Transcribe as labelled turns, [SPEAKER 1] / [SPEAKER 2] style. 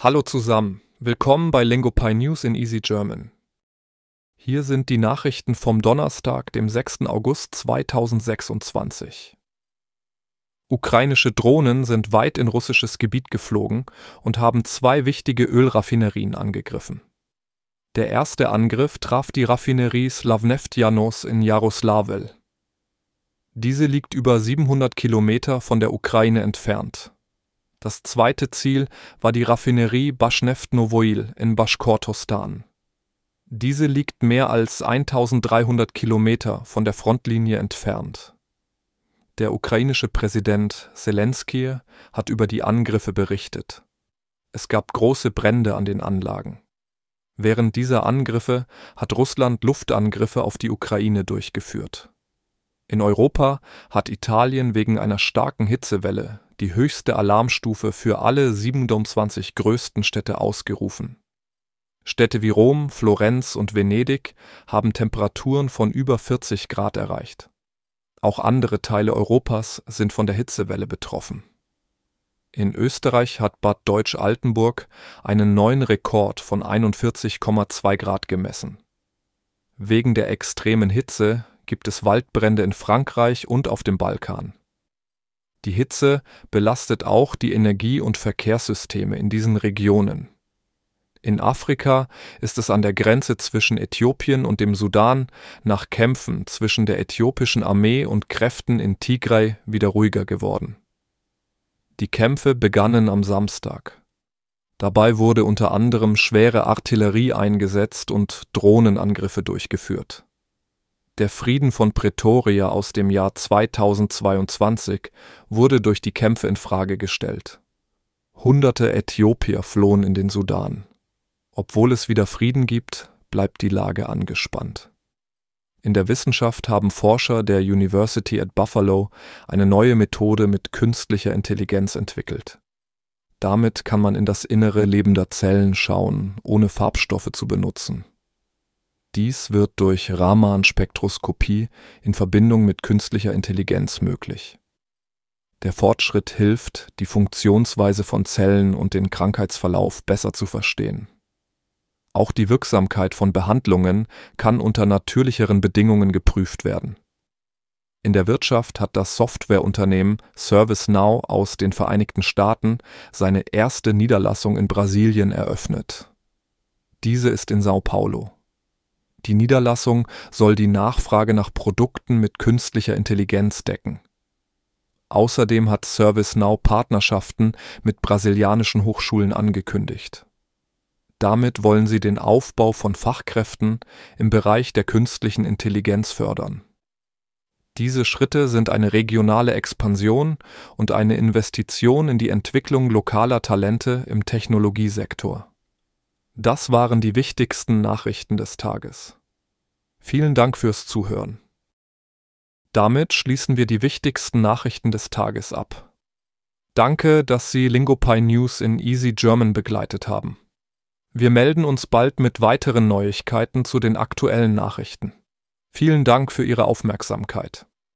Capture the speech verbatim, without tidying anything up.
[SPEAKER 1] Hallo zusammen, willkommen bei Lingopie News in Easy German. Hier sind die Nachrichten vom Donnerstag, dem sechsten August zweitausendsechsundzwanzig. Ukrainische Drohnen sind weit in russisches Gebiet geflogen und haben zwei wichtige Ölraffinerien angegriffen. Der erste Angriff traf die Raffinerie Slavneftyanos in Jarosławl. Diese liegt über siebenhundert Kilometer von der Ukraine entfernt. Das zweite Ziel war die Raffinerie Baschneftnowoil in Baschkortostan. Diese liegt mehr als eintausenddreihundert Kilometer von der Frontlinie entfernt. Der ukrainische Präsident Selenskyj hat über die Angriffe berichtet. Es gab große Brände an den Anlagen. Während dieser Angriffe hat Russland Luftangriffe auf die Ukraine durchgeführt. In Europa hat Italien wegen einer starken Hitzewelle die höchste Alarmstufe für alle siebenundzwanzig größten Städte ausgerufen. Städte wie Rom, Florenz und Venedig haben Temperaturen von über vierzig Grad erreicht. Auch andere Teile Europas sind von der Hitzewelle betroffen. In Österreich hat Bad Deutsch-Altenburg einen neuen Rekord von einundvierzig Komma zwei Grad gemessen. Wegen der extremen Hitze gibt es Waldbrände in Frankreich und auf dem Balkan. Die Hitze belastet auch die Energie- und Verkehrssysteme in diesen Regionen. In Afrika ist es an der Grenze zwischen Äthiopien und dem Sudan nach Kämpfen zwischen der äthiopischen Armee und Kräften in Tigray wieder ruhiger geworden. Die Kämpfe begannen am Samstag. Dabei wurde unter anderem schwere Artillerie eingesetzt und Drohnenangriffe durchgeführt. Der Frieden von Pretoria aus dem Jahr zweitausendzweiundzwanzig wurde durch die Kämpfe in Frage gestellt. Hunderte Äthiopier flohen in den Sudan. Obwohl es wieder Frieden gibt, bleibt die Lage angespannt. In der Wissenschaft haben Forscher der University at Buffalo eine neue Methode mit künstlicher Intelligenz entwickelt. Damit kann man in das Innere lebender Zellen schauen, ohne Farbstoffe zu benutzen. Dies wird durch Raman-Spektroskopie in Verbindung mit künstlicher Intelligenz möglich. Der Fortschritt hilft, die Funktionsweise von Zellen und den Krankheitsverlauf besser zu verstehen. Auch die Wirksamkeit von Behandlungen kann unter natürlicheren Bedingungen geprüft werden. In der Wirtschaft hat das Softwareunternehmen ServiceNow aus den Vereinigten Staaten seine erste Niederlassung in Brasilien eröffnet. Diese ist in São Paulo. Die Niederlassung soll die Nachfrage nach Produkten mit künstlicher Intelligenz decken. Außerdem hat ServiceNow Partnerschaften mit brasilianischen Hochschulen angekündigt. Damit wollen sie den Aufbau von Fachkräften im Bereich der künstlichen Intelligenz fördern. Diese Schritte sind eine regionale Expansion und eine Investition in die Entwicklung lokaler Talente im Technologiesektor. Das waren die wichtigsten Nachrichten des Tages. Vielen Dank fürs Zuhören. Damit schließen wir die wichtigsten Nachrichten des Tages ab. Danke, dass Sie Lingopie News in Easy German begleitet haben. Wir melden uns bald mit weiteren Neuigkeiten zu den aktuellen Nachrichten. Vielen Dank für Ihre Aufmerksamkeit.